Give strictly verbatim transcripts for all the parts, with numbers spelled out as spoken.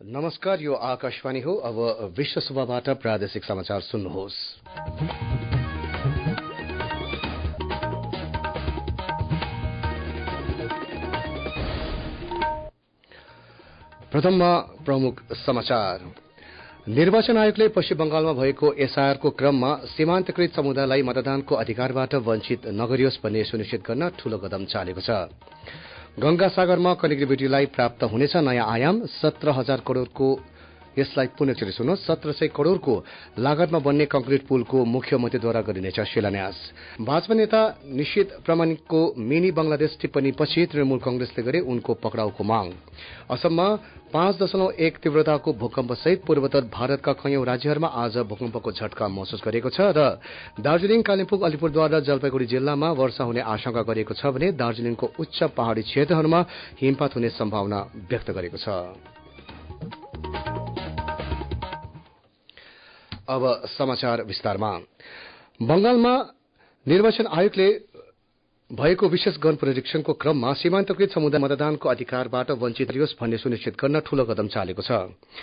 नमस्कार, यो आकाशवाणी हो। अब विश्व सभाबाट प्रादेशिक समाचार सुन्नुहोस्। प्रथममा प्रमुख समाचार। निर्वाचन आयोगले पश्चिम बंगालमा भएको एसआईआरको क्रममा सीमान्तकृत समुदायलाई मतदानको अधिकारबाट वञ्चित नगरियोस् भन्ने सुनिश्चित गर्न ठूलो कदम चालेको छ। गंगा सागरमा कनेक्टिभिटीलाई प्राप्त हुनेछ नयाँ आयाम। सत्र हजार करोड़को यसलाई पुनः सुनो सत्र सय करोड़को लागतमा बन्ने कंक्रिट पुलको मुख्यमन्त्रीद्वारा गरिनेछ शिलान्यास। भाजपा नेता निशित प्रामाणिकको मिनी बंगलादेश टिप्पणीपछि तृणमूल कंग्रेसले गरे उनको पक्राउको माग। असममा पाँच दशमलव एक तीव्रताको भूकम्पसहित पूर्वोत्तर भारतका कैयौं राज्यहरूमा आज भूकम्पको झट्का महसुस गरेको छ र दार्जीलिङ, कालिम्पोङ, अलिपुरद्वार र जलपाईगुड़ी जिल्लामा वर्षा हुने आशंका गरिएको छ भने दार्जीलिङको उच्च पहाड़ी क्षेत्रहरूमा हिमपात हुने सम्भावना व्यक्त गरेको छ। अब समाचार विस्तारमा। बंगालमा निर्वाचन आयोगले भएको विशेष गण परिरक्षणको क्रममा सीमान्तकृत समुदाय मतदानको अधिकारबाट वञ्चित गरियोस् भन्ने सुनिश्चित गर्न ठूलो कदम चालेको छ।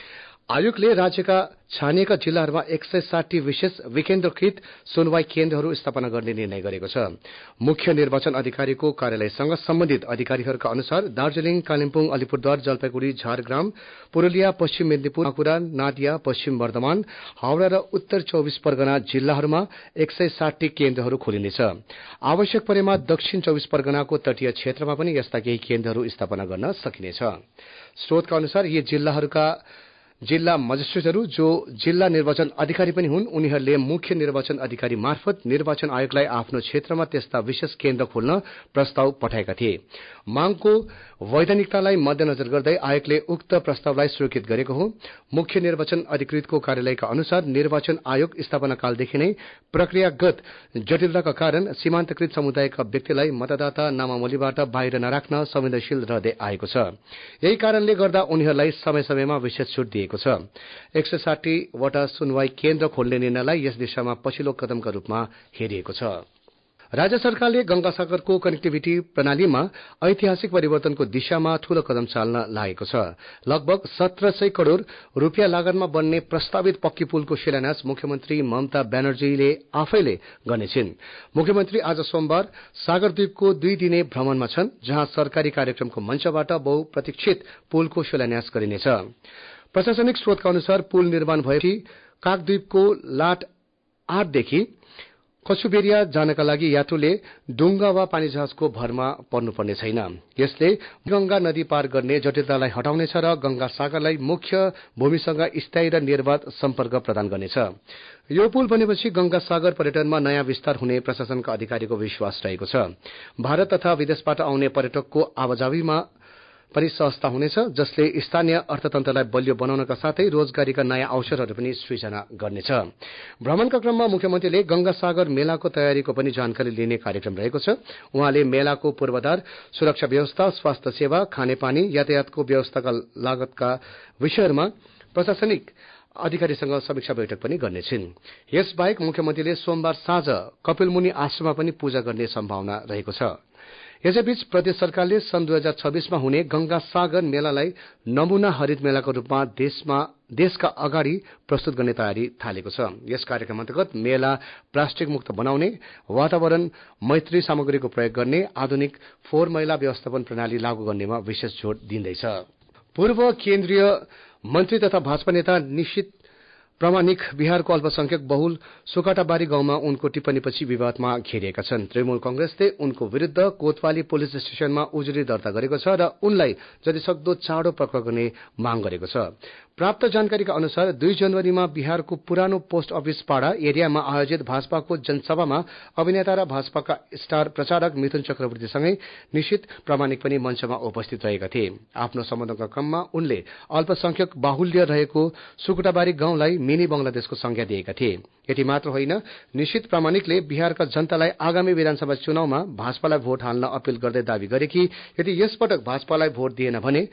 आयोगले राज्यका छानिएका जिल्लाहरूमा एक सय साठी विशेष विकेन्द्रीकृत सुनवाई केन्द्रहरू स्थापना गर्ने निर्णय गरेको छ। मुख्य निर्वाचन अधिकारीको कार्यालयसँग सम्बन्धित अधिकारीहरूका अनुसार दार्जीलिङ, कालिम्पोङ, अलिपुरद्वार, जलपाईगुड़ी, झारग्राम, पुरुलिया, पश्चिम मेदिनीपुर, बाँकुड़ा, नादिया, पश्चिम बर्धमान, हावड़ा र उत्तर चौबिस परगना जिल्लाहरूमा एक सय साठी केन्द्रहरू खोलिनेछ। आवश्यक परेमा दक्षिण चौबिस परगनाको तटीय क्षेत्रमा पनि यस्ता केही केन्द्रहरू स्थापना गर्न सकिनेछ। स्रोतका अनुसार यी जिल्लाहरूका जिल्ला मजिस्ट्रेटहरू जो जिल्ला निर्वाचन अधिकारी पनि हुन् उनीहरूले मुख्य निर्वाचन अधिकारी मार्फत निर्वाचन आयोगलाई आफ्नो क्षेत्रमा त्यस्ता विशेष केन्द्र खोल्न प्रस्ताव पठाएका थिए। मागको वैधानिकतालाई मध्यनजर गर्दै आयोगले उक्त प्रस्तावलाई स्वीकृत गरेको हो। मुख्य निर्वाचन अधिकृतको कार्यालयका अनुसार निर्वाचन आयोग स्थापना कालदेखि नै प्रक्रियागत जटिलताका कारण सीमान्तकृत समुदायका व्यक्तिलाई मतदाता नामावलीबाट बाहिर नराख्न संवेदनशील रहँदै आएको छ। यही कारणले गर्दा उनीहरूलाई समय समयमा विशेष छुट दिएको छ। एक सय साठी वटा सुनवाई केन्द्र खोल्ने निर्णयलाई यस दिशामा पछिल्लो कदमका रूपमा हेरिएको छ। राज्य सरकारले गंगासागरको कनेक्टिभिटी प्रणालीमा ऐतिहासिक परिवर्तनको दिशामा ठूलो कदम चाल्न लागेको छ। लगभग सत्र सय करोड़ रूपियाँ लागतमा बन्ने प्रस्तावित पक्की पुलको शिलान्यास मुख्यमन्त्री ममता ब्यानर्जीले आफैले गर्नेछिन्। मुख्यमन्त्री आज सोमबार सागरद्वीपको दुई दिने भ्रमणमा छन्, जहाँ सरकारी कार्यक्रमको मञ्चबाट बहुप्रतीक्षित पुलको शिलान्यास गरिनेछ। प्रशासनिक स्रोतका अनुसार पुल निर्माण भएपछि काकद्वीपको लाट आठदेखि कछुबेरिया जानका लागि यात्रुले डुंगा वा पानीजहाजको भरमा पर्नुपर्ने छैन। यसले गंगा नदी पार गर्ने जटिलतालाई हटाउनेछ र गंगा सागरलाई मुख्य भूमिसँग स्थायी र निर्वाध सम्पर्क प्रदान गर्नेछ। यो पुल बनेपछि गंगा सागर पर्यटनमा नयाँ विस्तार हुने प्रशासनका अधिकारीको विश्वास रहेको छ। भारत तथा विदेशबाट आउने पर्यटकको आवाजाहीमा पनि सहजता हुनेछ, जसले स्थानीय अर्थतन्त्रलाई बलियो बनाउनका साथै रोजगारीका नयाँ अवसरहरू पनि सृजना गर्नेछ। भ्रमणका क्रममा मुख्यमन्त्रीले गंगा सागर मेलाको तयारीको पनि जानकारी लिने कार्यक्रम रहेको छ। उहाँले मेलाको पूर्वाधार, सुरक्षा व्यवस्था, स्वास्थ्य सेवा, खानेपानी, यातायातको व्यवस्थाका लागतका विषयहरूमा प्रशासनिक अधिकारीसँग समीक्षा बैठक पनि गर्नेछिन्। यसबाहेक मुख्यमन्त्रीले सोमबार साँझ कपिलमुनि आश्रममा पनि पूजा गर्ने सम्भावना रहेको छ। यसैबीच प्रदेश सरकारले सन् दुई हजार छब्बीसमा हुने गंगा सागर मेलालाई नमूना हरित मेलाको रूपमा देशमा देशका अगाडि प्रस्तुत गर्ने तयारी थालेको छ। यस कार्यक्रम अन्तर्गत मेला प्लास्टिक मुक्त बनाउने, वातावरण मैत्री सामग्रीको प्रयोग गर्ने, आधुनिक फोहोर मैला व्यवस्थापन प्रणाली लागू गर्नेमा विशेष जोड़ दिइँदैछ। पूर्व केन्द्रीय मन्त्री तथा भाजपा नेता निशित प्रामाणिक बिहारको अल्पसंख्यक बहुल सुकाटाबारी गाउँमा उनको टिप्पणीपछि विवादमा घेरिएका छन्। तृणमूल कंग्रेसले उनको विरूद्ध कोतवाली पुलिस स्टेशनमा उजुरी दर्ता गरेको छ र उनलाई जतिसक्दो चाँडो पक्राउ गर्ने माग गरेको छ। प्राप्त जानकारीका अनुसार दुई जनवरीमा बिहारको पुरानो पोस्ट अफिस पाड़ा एरियामा आयोजित भाजपाको जनसभामा अभिनेता र भाजपाका स्टार प्रचारक मिथुन चक्रवर्तीसँगै निशित प्रामाणिक पनि मञ्चमा उपस्थित रहेका थिए। आफ्नो सम्बोधनका क्रममा उनले अल्पसंख्यक बाहुल्य रहेको सुकुटाबारी गाउँलाई मिनी बंगलादेशको संज्ञा दिएका थिए। यति मात्र होइन, निशित प्रामाणिकले बिहारका जनतालाई आगामी विधानसभा चुनावमा भाजपालाई भोट हाल्न अपील गर्दै दावी गरे कि यदि यसपटक भाजपालाई भोट दिएन भने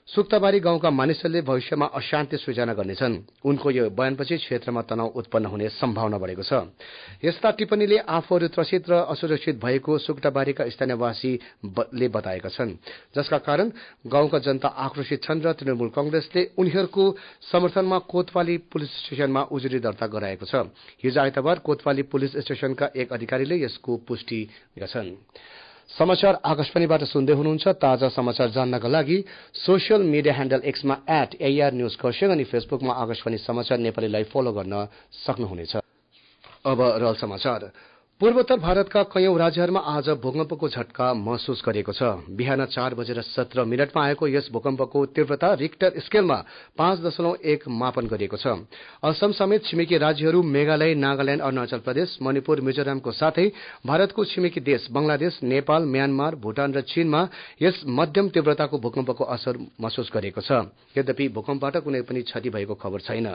सुक्ताबारी गाउँका मानिसहरूले भविष्यमा अशान्ति सृजना गर्नेछन्। उनको यो बयानपछि क्षेत्रमा तनाव उत्पन्न हुने सम्भावना बढेको छ। यस्ता टिप्पणीले आफूहरू त्रसित र असुरक्षित भएको सुक्ताबारीका स्थानीयवासीले बताएका छन्, जसका कारण गाउँका जनता आक्रोशित छन् र तृणमूल कंग्रेसले उनीहरूको समर्थनमा कोतवाली पुलिस स्टेशनमा उजुरी दर्ता गराएको छ। हिजो आइतबार कोतवाली पुलिस स्टेशनका एक अधिकारीले यसको पुष्टि गरेका छन्। समाचार आकाशवाणीबाट सुन्दै हुनुहुन्छ। ताजा समाचार जान्नका लागि सोशल मिडिया ह्यान्डल एक्समा एट एआर न्यूज खरसाङ अनि फेसबुकमा आकाशवाणी समाचार नेपालीलाई फलो गर्न सक्नुहुनेछ। अब रल समाचार। पूर्वोत्तर भारतका कयौं राज्यहरूमा आज भूकम्पको झट्का महसुस गरिएको छ। बिहान चार बजेर सत्र मिनटमा आएको यस भूकम्पको तीव्रता रिक्टर स्केलमा पाँच दशमलव एक मापन गरिएको छ। असम समेत छिमेकी राज्यहरू मेघालय, नागाल्याण्ड, अरूणाचल प्रदेश, मणिपुर, मिजोरामको साथै भारतको छिमेकी देश बंगलादेश, नेपाल, म्यानमार, भूटान र चीनमा यस मध्यम तीव्रताको भूकम्पको असर महसुस गरिएको छ। यद्यपि भूकम्पबाट कुनै पनि क्षति भएको खबर छैन।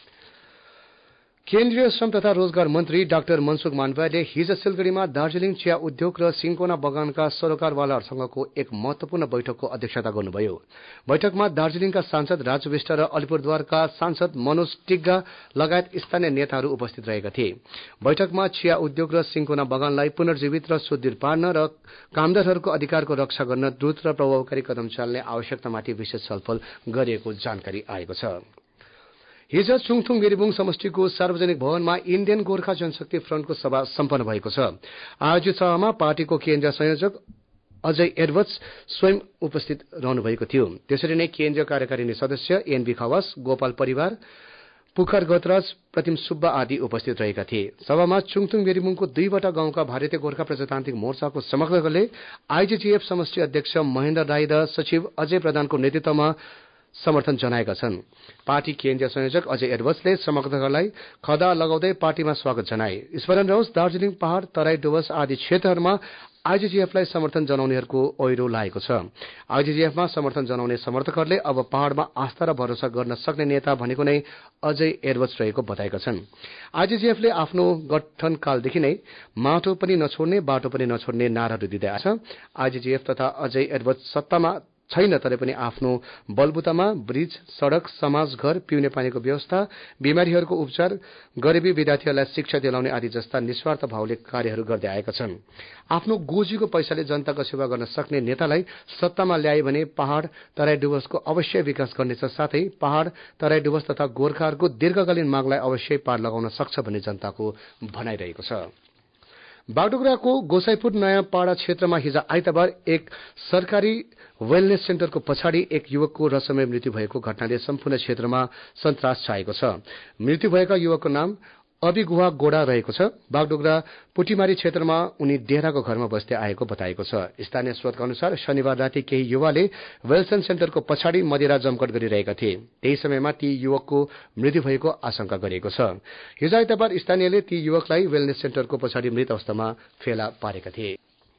केन्द्रीय श्रम तथा रोजगार मन्त्री डाक्टर मनसुख माण्डवियाले हिज सिलगढ़ीमा दार्जीलिङ चिया उद्योग र सिन्कोना बगानका सरोकारवालाहरूसँगको एक महत्वपूर्ण बैठकको अध्यक्षता गर्नुभयो। बैठकमा दार्जीलिङका सांसद राजु विष्ट र अलिपुरद्वारका सांसद मनोज टिग्गा लगायत स्थानीय नेताहरू उपस्थित रहेका थिए। बैठकमा चिया उद्योग र सिन्कोना बगानलाई पुनर्जीवित र सुदृढ पार्न र कामदारहरूको अधिकारको रक्षा गर्न द्रुत र प्रभावकारी कदम चाल्ने आवश्यकतामाथि विशेष छलफल गरिएको जानकारी आएको छ। हिज चुङथुङ गिरिबुङ समष्टिको सार्वजनिक भवनमा इण्डियन गोर्खा जनशक्ति फ्रन्टको सभा सम्पन्न भएको छ। आयोजित सभामा पार्टीको केन्द्रीय संयोजक अजय एडवर्ड्स स्वयं उपस्थित रहनुभएको थियो। त्यसरी नै केन्द्रीय कार्यकारिणी सदस्य एनबी खवास, गोपाल परिवार, पुखर गतराज, प्रतिम सुब्बा आदि उपस्थित रहेका थिए। सभामा चुङथुङ गिरिबुङको दुईवटा गाउँका भारतीय गोर्खा प्रजातान्त्रिक मोर्चाको समग्रले आईजेजेएफ समष्टि अध्यक्ष महेन्द्र राई र सचिव अजय प्रधानको नेतृत्वमा समर्थन जनाएका छन्। पार्टी केन्द्रीय संयोजक अजय एडवर्ड्सले समग्रलाई खदा लगाउँदै पार्टीमा स्वागत जनाए। स्मरण रहोस्, दार्जीलिङ पहाड़, तराई डुवर्स आदि क्षेत्रहरूमा आईजेजेएफलाई समर्थन जनाउनेहरूको ओइरो लागेको छ। आईजेजेएफमा समर्थन जनाउने समर्थकहरूले अब पहाड़मा आस्था र भरोसा गर्न सक्ने नेता भनेको नै अजय एडवर्ड्स रहेको बताएका छन्। आईजेजेएफले आफ्नो गठनकालदेखि नै माटो पनि नछोड्ने, बाटो पनि नछोड्ने नाराहरू दिँदै आएछ। आईजेजेएफ तथा अजय एडवर्ड्स सत्तामा छैन तरै पनि आफ्नो बलबुतामा ब्रिज, सड़क, समाज घर, पिउने पानीको व्यवस्था, बिमारीहरूको उपचार, गरिबी विद्यार्थीहरूलाई शिक्षा दिलाउने आदि जस्ता निस्वार्थ भावले कार्यहरू गर्दै आएका छन्। आफ्नो गोजीको पैसाले जनताको सेवा गर्न सक्ने नेतालाई सत्तामा ल्याए भने पहाड़, तराई डुवर्सको अवश्य विकास गर्नेछ, साथै पहाड़, तराई डुवर्स तथा गोर्खाहरूको दीर्घकालीन मागलाई अवश्य पार लगाउन सक्छ भन्ने जनताको भनाइरहेको छ। बागडोगराको गोसाईपुर नयाँ पाड़ा क्षेत्रमा हिज आइतबार एक सरकारी वेलनेस सेन्टरको पछाडि एक युवकको रसमय मृत्यु भएको घटनाले सम्पूर्ण क्षेत्रमा सन्तास छाएको छ। मृत्यु भएका युवकको नाम अबिगुहा गोडा रहेको छ। बागडोगरा पुटीमारी क्षेत्रमा उनी डेराको घरमा बस्दै आएको बताएको छ। स्थानीय स्रोतका अनुसार शनिबार राति केही युवाले वेलसन सेन्टरको पछाडि मदिरा जमघट गरिरहेका थिए। त्यही समयमा ती युवकको मृत्यु भएको आशंका गरिएको छ। हिजो आइतबार स्थानीयले ती युवकलाई वेलनेस सेन्टरको पछाडि मृत अवस्थामा फेला पारेका थिए।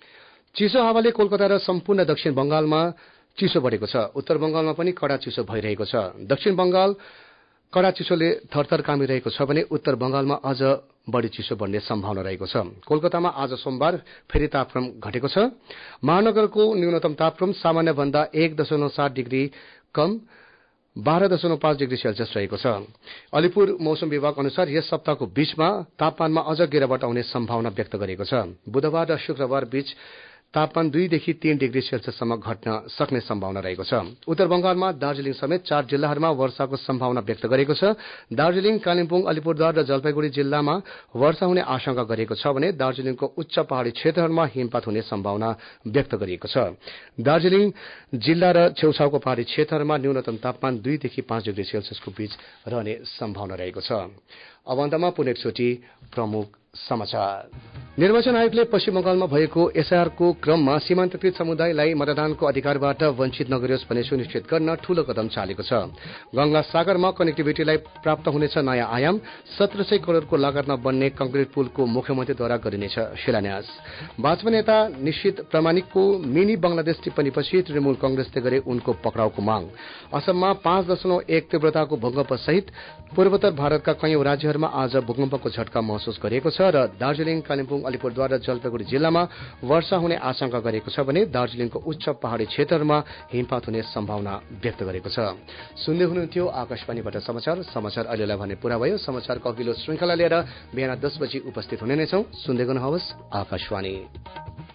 चिसो हावाले कोलकाता र सम्पूर्ण दक्षिण बंगालमा चिसो बढेको छ। उत्तर बंगालमा पनि कडा चिसो भइरहेको छ। दक्षिण बंगाल कडा चिसोले थरथर कामिरहेको छ भने उत्तर बंगालमा अझ बढी चिसो बढ्ने सम्भावना रहेको छ। कोलकातामा आज सोमबार फेरि तापक्रम घटेको छ। महानगरको न्यूनतम तापक्रम सामान्य भन्दा एक दशमलव सात डिग्री कम बाह्र दशमलव पाँच डिग्री सेल्सियस रहेको छ। अलिपुर मौसम विभाग अनुसार यस सप्ताहको बीचमा तापमानमा अझ गिरावट आउने सम्भावना व्यक्त गरेको छ। बुधबार र शुक्रबार बीच तापमान दुईदेखि तीन डिग्री सेल्सियससम्म घट्न सक्ने सम्भावना रहेको छ। उत्तर बंगालमा दार्जीलिङ समेत चार जिल्लाहरूमा वर्षाको सम्भावना व्यक्त गरेको छ। दार्जीलिङ, कालिम्पोङ, अलिपुरद्वार र जलपाइगुड़ी जिल्लामा वर्षा हुने आशंका गरिएको छ भने दार्जीलिङको उच्च पहाड़ी क्षेत्रहरूमा हिमपात हुने सम्भावना व्यक्त गरिएको छ। दार्जीलिङ जिल्ला र छेउछाउको पहाड़ी क्षेत्रहरूमा न्यूनतम तापमान दुईदेखि पाँच डिग्री सेल्सियसको बीच रहने सम्भावना रहेको छ। अब अन्तमा पुनः एकचोटि प्रमुख समाचार। निर्वाचन आयोगले पश्चिम बंगालमा भएको एसआईआरको क्रममा सीमान्तकृत समुदायलाई मतदानको अधिकारबाट वञ्चित नगरियोस् भन्ने सुनिश्चित गर्न ठूलो कदम चालेको छ। गंगा सागरमा कनेक्टिभिटीलाई प्राप्त हुनेछ नयाँ आयाम। सत्र सय करोड़को लागतमा बन्ने कंक्रिट पुलको मुख्यमन्त्रीद्वारा गरिनेछ शिलान्यास। भाजपा नेता निश्चित प्रामाणिकको मिनी बंगलादेश टिप्पणीपछि तृणमूल कंग्रेसले गरे उनको पक्राउको माग। असममा पाँच दशमलव एक तीव्रताको भूकम्प सहित पूर्वोत्तर भारतका कयौं राज्यहरूमा आज भूकम्पको झट्का महसुस गरिएको छ। र दार्जिलिङ, कालिम्पोङ, अलिपुरद्वार र जलपाइगुडी जिल्लामा वर्षा हुने आशंका गरेको छ भने दार्जिलिङको उच्च पहाड़ी क्षेत्रहरूमा हिमपात हुने सम्भावना व्यक्त गरेको छ। सुन्दै हुनुहुन्थ्यो आकाशवाणीबाट समाचार। समाचार अहिलेलाई भने पूरा भयो। समाचारको अघिल्लो श्रृंखला लिएर बिहान दस बजी उपस्थित हुने नै छौं। सुन्दै गर्नुहोस् आकाशवाणी।